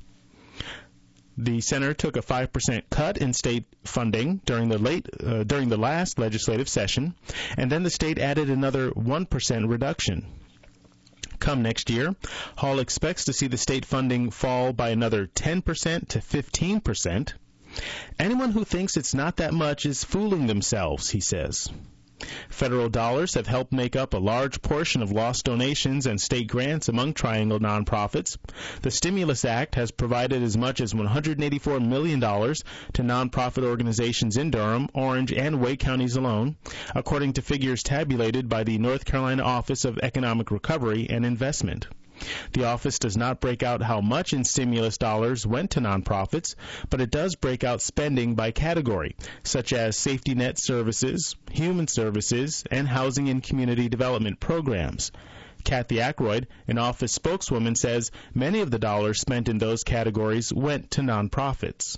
The center took a five percent cut in state funding during the late uh, during the last legislative session, and then the state added another one percent reduction. Come next year, Hall expects to see the state funding fall by another ten percent to fifteen percent. Anyone who thinks it's not that much is fooling themselves, he says. Federal dollars have helped make up a large portion of lost donations and state grants among Triangle nonprofits. The Stimulus Act has provided as much as one hundred eighty-four million dollars to nonprofit organizations in Durham, Orange, and Wake counties alone, according to figures tabulated by the North Carolina Office of Economic Recovery and Investment. The office does not break out how much in stimulus dollars went to nonprofits, but it does break out spending by category, such as safety net services, human services, and housing and community development programs. Kathy Ackroyd, an office spokeswoman, says many of the dollars spent in those categories went to nonprofits.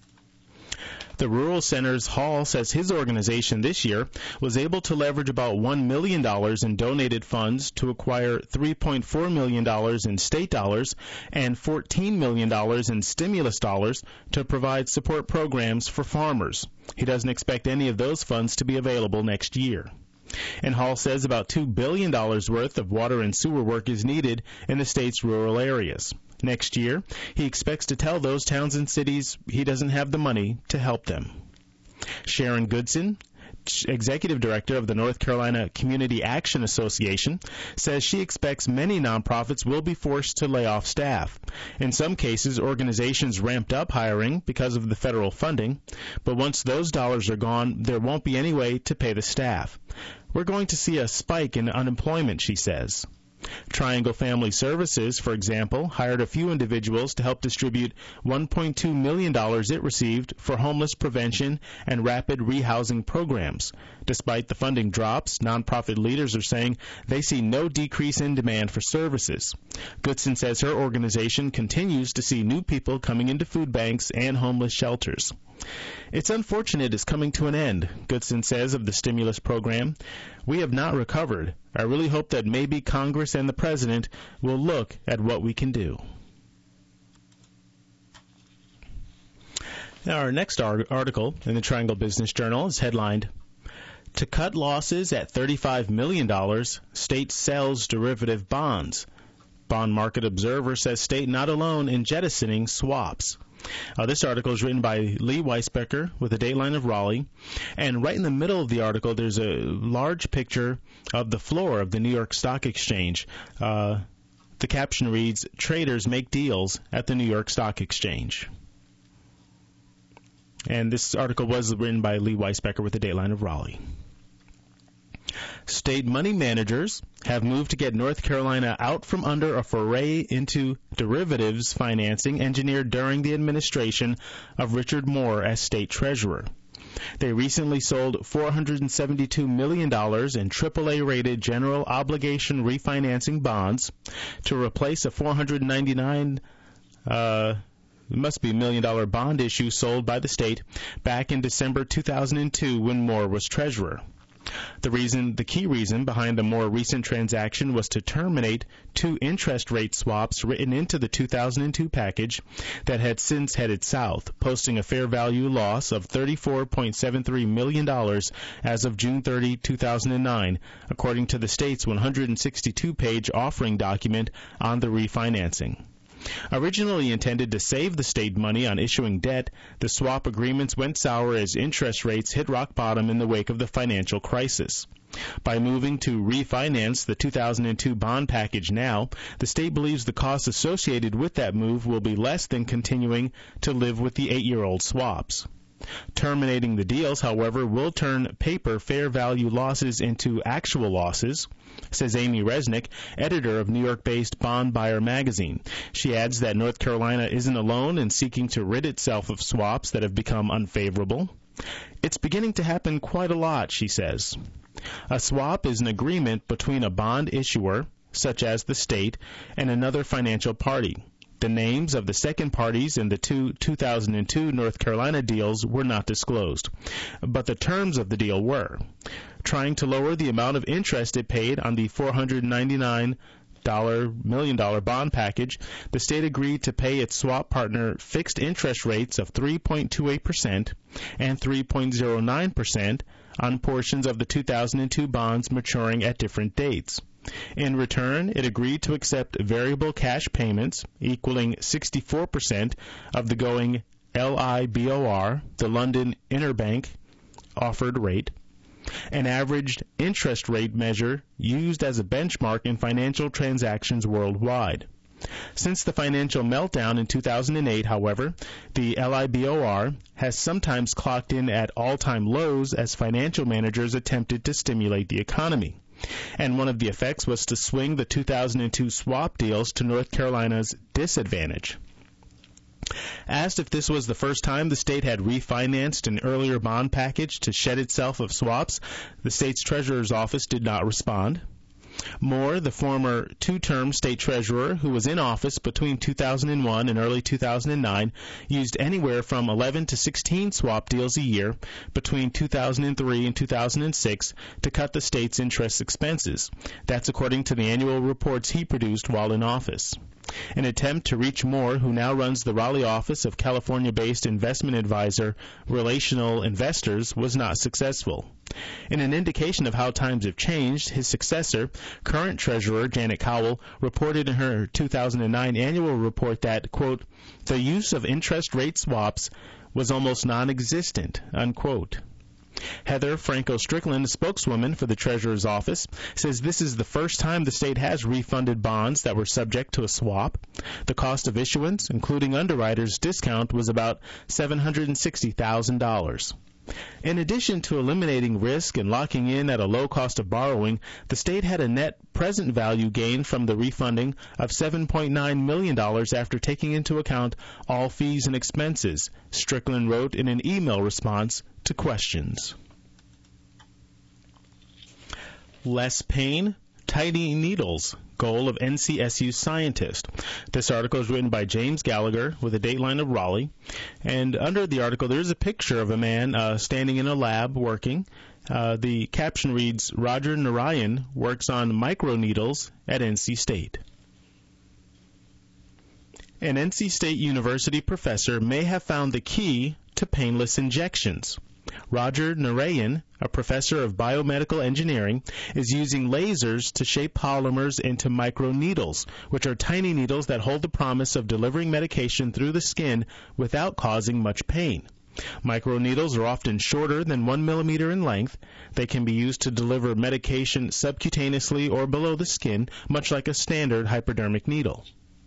The Rural Centers Hall says his organization this year was able to leverage about one million dollars in donated funds to acquire three point four million dollars in state dollars and fourteen million dollars in stimulus dollars to provide support programs for farmers. He doesn't expect any of those funds to be available next year. And Hall says about two billion dollars worth of water and sewer work is needed in the state's rural areas. Next year, he expects to tell those towns and cities he doesn't have the money to help them. Sharon Goodson, executive director of the North Carolina Community Action Association, says she expects many nonprofits will be forced to lay off staff. In some cases, organizations ramped up hiring because of the federal funding, but once those dollars are gone, there won't be any way to pay the staff. We're going to see a spike in unemployment, she says. Triangle Family Services, for example, hired a few individuals to help distribute one point two million dollars it received for homeless prevention and rapid rehousing programs. Despite the funding drops, nonprofit leaders are saying they see no decrease in demand for services. Goodson says her organization continues to see new people coming into food banks and homeless shelters. It's unfortunate it's coming to an end, Goodson says of the stimulus program. We have not recovered. I really hope that maybe Congress and the President will look at what we can do. Now, our next article in the Triangle Business Journal is headlined, "To Cut Losses at thirty-five million dollars, State Sells Derivative Bonds. Bond Market Observer says state not alone in jettisoning swaps." Uh, this article is written by Lee Weisbecker with the Dateline of Raleigh. And right in the middle of the article, there's a large picture of the floor of the New York Stock Exchange. Uh, the caption reads, "Traders make deals at the New York Stock Exchange." And this article was written by Lee Weisbecker with the Dateline of Raleigh. State money managers have moved to get North Carolina out from under a foray into derivatives financing engineered during the administration of Richard Moore as state treasurer. They recently sold four hundred seventy-two million dollars in triple A rated general obligation refinancing bonds to replace a four hundred ninety-nine uh, it must be a million dollar bond issue sold by the state back in December two thousand two when Moore was treasurer. The reason, the key reason behind the more recent transaction was to terminate two interest rate swaps written into the two thousand two package that had since headed south, posting a fair value loss of thirty-four point seven three million dollars as of June thirtieth, two thousand nine, according to the state's one hundred sixty-two page offering document on the refinancing. Originally intended to save the state money on issuing debt, the swap agreements went sour as interest rates hit rock bottom in the wake of the financial crisis. By moving to refinance the two thousand two bond package now, the state believes the costs associated with that move will be less than continuing to live with the eight-year-old swaps. Terminating the deals, however, will turn paper fair value losses into actual losses, says Amy Resnick, editor of New York-based Bond Buyer magazine. She adds that North Carolina isn't alone in seeking to rid itself of swaps that have become unfavorable. It's beginning to happen quite a lot, she says. A swap is an agreement between a bond issuer, such as the state, and another financial party. The names of the second parties in the two 2002 North Carolina deals were not disclosed, but the terms of the deal were. Trying to lower the amount of interest it paid on the four hundred ninety-nine million dollars bond package, the state agreed to pay its swap partner fixed interest rates of three point two eight percent and three point zero nine percent on portions of the two thousand two bonds maturing at different dates. In return, it agreed to accept variable cash payments equaling sixty-four percent of the going L I B O R, the London Interbank Offered Rate, an averaged interest rate measure used as a benchmark in financial transactions worldwide. Since the financial meltdown in two thousand eight, however, the L I B O R has sometimes clocked in at all-time lows as financial managers attempted to stimulate the economy. And one of the effects was to swing the two thousand two swap deals to North Carolina's disadvantage. Asked if this was the first time the state had refinanced an earlier bond package to shed itself of swaps, the state's treasurer's office did not respond. Moore, the former two-term state treasurer who was in office between two thousand one and early two thousand nine, used anywhere from eleven to sixteen swap deals a year between two thousand three and two thousand six to cut the state's interest expenses. That's according to the annual reports he produced while in office. An attempt to reach Moore, who now runs the Raleigh office of California-based investment advisor Relational Investors, was not successful. In an indication of how times have changed, his successor, current treasurer Janet Cowell, reported in her two thousand nine annual report that, quote, the use of interest rate swaps was almost non-existent, unquote. Heather Franco-Strickland, a spokeswoman for the Treasurer's Office, says this is the first time the state has refunded bonds that were subject to a swap. The cost of issuance, including underwriter's discount, was about seven hundred sixty thousand dollars. In addition to eliminating risk and locking in at a low cost of borrowing, the state had a net present value gain from the refunding of seven point nine million dollars after taking into account all fees and expenses, Strickland wrote in an email response to questions. Less pain, tiny needles, goal of N C S U scientist. This article is written by James Gallagher with a dateline of Raleigh. And under the article, there's a picture of a man uh, standing in a lab working. Uh, the caption reads, Roger Narayan works on microneedles at N C State. An N C State University professor may have found the key to painless injections. Roger Narayan, a professor of biomedical engineering, is using lasers to shape polymers into microneedles, which are tiny needles that hold the promise of delivering medication through the skin without causing much pain. Microneedles are often shorter than one millimeter in length. They can be used to deliver medication subcutaneously or below the skin, much like a standard hypodermic needle.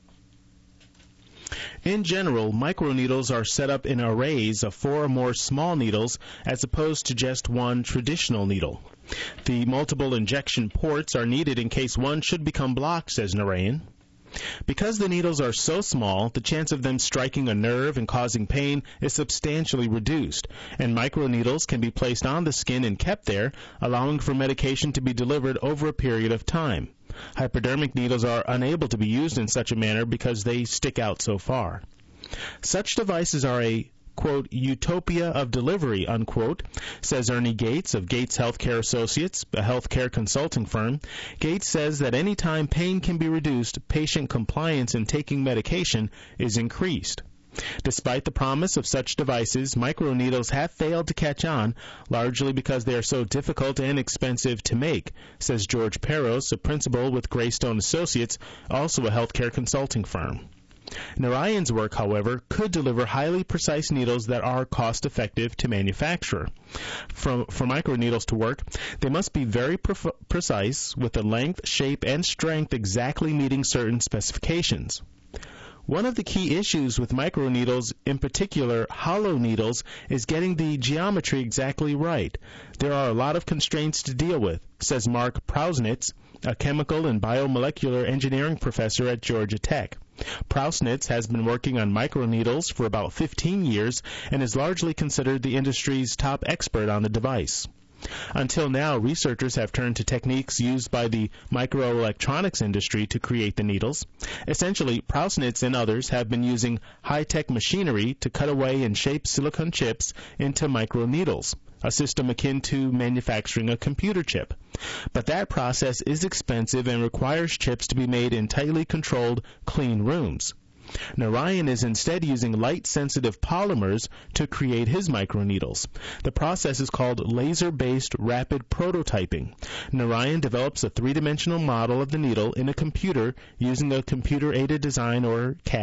In general, microneedles are set up in arrays of four or more small needles as opposed to just one traditional needle. The multiple injection ports are needed in case one should become blocked, says Narayan. Because the needles are so small, the chance of them striking a nerve and causing pain is substantially reduced, and microneedles can be placed on the skin and kept there, allowing for medication to be delivered over a period of time. Hypodermic needles are unable to be used in such a manner because they stick out so far. Such devices are a, quote, utopia of delivery, unquote, says Ernie Gates of Gates Healthcare Associates, a healthcare consulting firm. Gates says that any time pain can be reduced, patient compliance in taking medication is increased. Despite the promise of such devices, microneedles have failed to catch on, largely because they are so difficult and expensive to make, says George Peros, a principal with Greystone Associates, also a healthcare consulting firm. Narayan's work, however, could deliver highly precise needles that are cost-effective to manufacture. For, for microneedles to work, they must be very pre- precise, with the length, shape, and strength exactly meeting certain specifications. One of the key issues with microneedles, in particular hollow needles, is getting the geometry exactly right. There are a lot of constraints to deal with, says Mark Prausnitz, a chemical and biomolecular engineering professor at Georgia Tech. Prausnitz has been working on microneedles for about fifteen years and is largely considered the industry's top expert on the device. Until now, researchers have turned to techniques used by the microelectronics industry to create the needles. Essentially, Prausnitz and others have been using high-tech machinery to cut away and shape silicon chips into microneedles, a system akin to manufacturing a computer chip. But that process is expensive and requires chips to be made in tightly controlled, clean rooms. Narayan is instead using light-sensitive polymers to create his microneedles. The process is called laser-based rapid prototyping. Narayan develops a three-dimensional model of the needle in a computer using a computer-aided design, or C A D,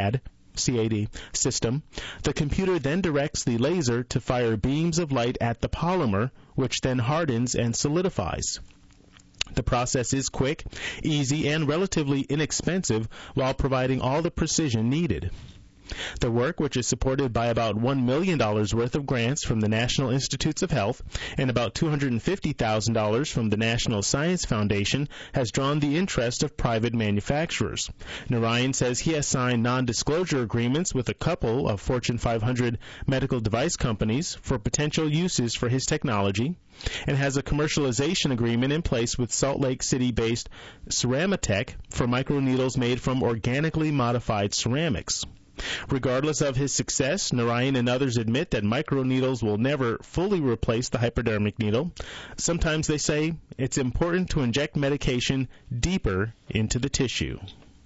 C A D, system. The computer then directs the laser to fire beams of light at the polymer, which then hardens and solidifies. The process is quick, easy, and relatively inexpensive while providing all the precision needed. The work, which is supported by about one million dollars worth of grants from the National Institutes of Health and about two hundred fifty thousand dollars from the National Science Foundation, has drawn the interest of private manufacturers. Narayan says he has signed non-disclosure agreements with a couple of Fortune five hundred medical device companies for potential uses for his technology, and has a commercialization agreement in place with Salt Lake City-based Ceramatech for microneedles made from organically modified ceramics. Regardless of his success, Narayan and others admit that microneedles will never fully replace the hypodermic needle. Sometimes they say it's important to inject medication deeper into the tissue.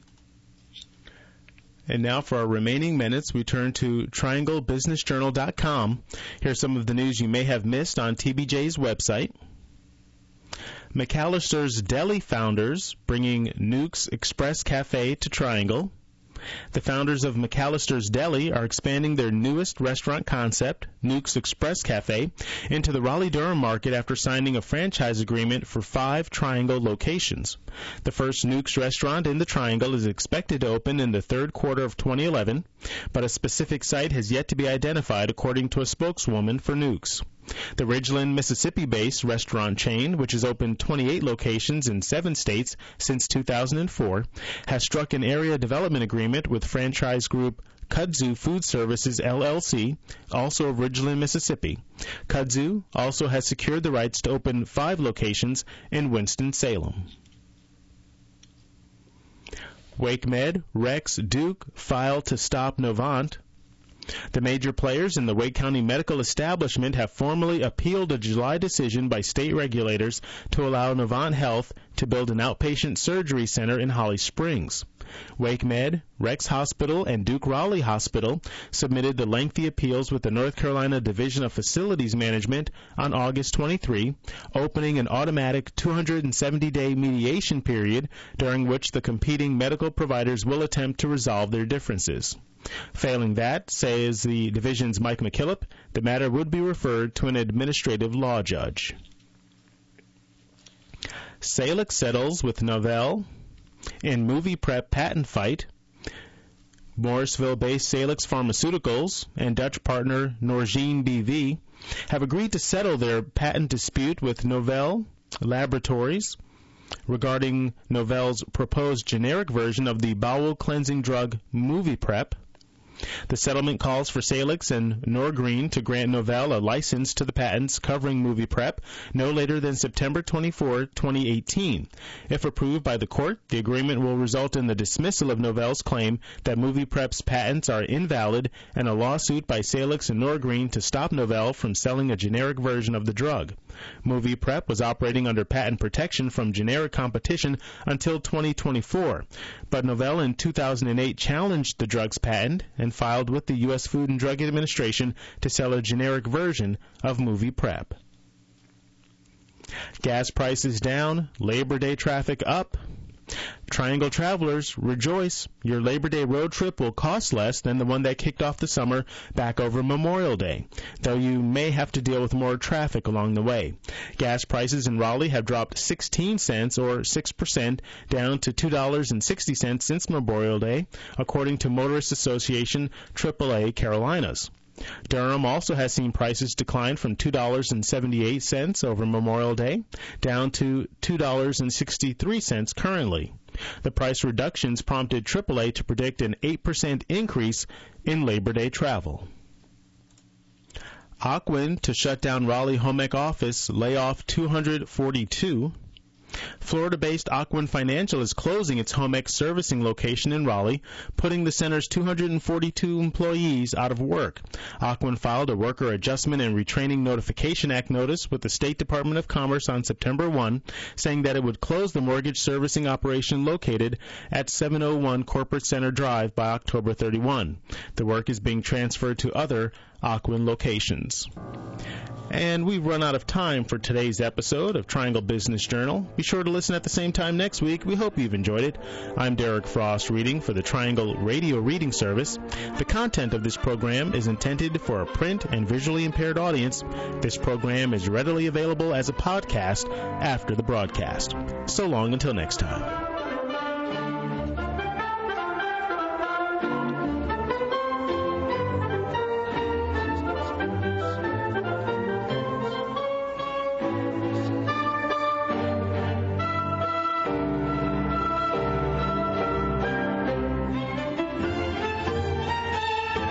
And now for our remaining minutes, we turn to triangle business journal dot com. Here's some of the news you may have missed on T B J's website. McAllister's Deli founders bringing Nuke's Express Cafe to Triangle. The founders of McAllister's Deli are expanding their newest restaurant concept, Nuke's Express Cafe, into the Raleigh-Durham market after signing a franchise agreement for five Triangle locations. The first Nuke's restaurant in the Triangle is expected to open in the third quarter of twenty eleven, but a specific site has yet to be identified, according to a spokeswoman for Nuke's. The Ridgeland, Mississippi-based restaurant chain, which has opened twenty-eight locations in seven states since two thousand four, has struck an area development agreement with franchise group Kudzu Food Services, L L C, also of Ridgeland, Mississippi. Kudzu also has secured the rights to open five locations in Winston-Salem. WakeMed, Rex, Duke file to stop Novant. The major players in the Wake County medical establishment have formally appealed a July decision by state regulators to allow Novant Health to build an outpatient surgery center in Holly Springs. WakeMed, Rex Hospital, and Duke Raleigh Hospital submitted the lengthy appeals with the North Carolina Division of Facilities Management on August twenty-third, opening an automatic two hundred seventy day mediation period during which the competing medical providers will attempt to resolve their differences. Failing that, says the division's Mike McKillop, the matter would be referred to an administrative law judge. Salix settles with Novell in movie prep patent fight. Morrisville-based Salix Pharmaceuticals and Dutch partner Norgine B V have agreed to settle their patent dispute with Novell Laboratories regarding Novell's proposed generic version of the bowel cleansing drug Movie Prep. The settlement calls for Salix and Norgreen to grant Novell a license to the patents covering Movie Prep no later than September twenty-fourth, twenty eighteen. If approved by the court, the agreement will result in the dismissal of Novell's claim that Movie Prep's patents are invalid and a lawsuit by Salix and Norgreen to stop Novell from selling a generic version of the drug. Movie Prep was operating under patent protection from generic competition until twenty twenty-four, but Novell in two thousand eight challenged the drug's patent and filed with the U S Food and Drug Administration to sell a generic version of Movie Prep. Gas prices down, Labor Day traffic up. Triangle travelers, rejoice. Your Labor Day road trip will cost less than the one that kicked off the summer back over Memorial Day, though you may have to deal with more traffic along the way. Gas prices in Raleigh have dropped sixteen cents or six percent down to two dollars and sixty cents since Memorial Day, according to Motorists Association triple A Carolinas. Durham also has seen prices decline from two dollars and seventy-eight cents over Memorial Day down to two dollars and sixty-three cents currently. The price reductions prompted triple A to predict an eight percent increase in Labor Day travel. Ocwen to shut down Raleigh Home Ec office, lay off two hundred forty-two. Florida-based Ocwen Financial is closing its Home Ec servicing location in Raleigh, putting the center's two hundred forty-two employees out of work. Ocwen filed a Worker Adjustment and Retraining Notification Act notice with the State Department of Commerce on September first, saying that it would close the mortgage servicing operation located at seven oh one Corporate Center Drive by October thirty-first. The work is being transferred to other Ocwen locations. And we've run out of time for today's episode of Triangle Business Journal. Be sure to listen at the same time next week. We hope you've enjoyed it. I'm Derek Frost reading for the Triangle Radio Reading Service. The content of this program is intended for a print and visually impaired audience. This program is readily available as a podcast after the broadcast. So long until next time.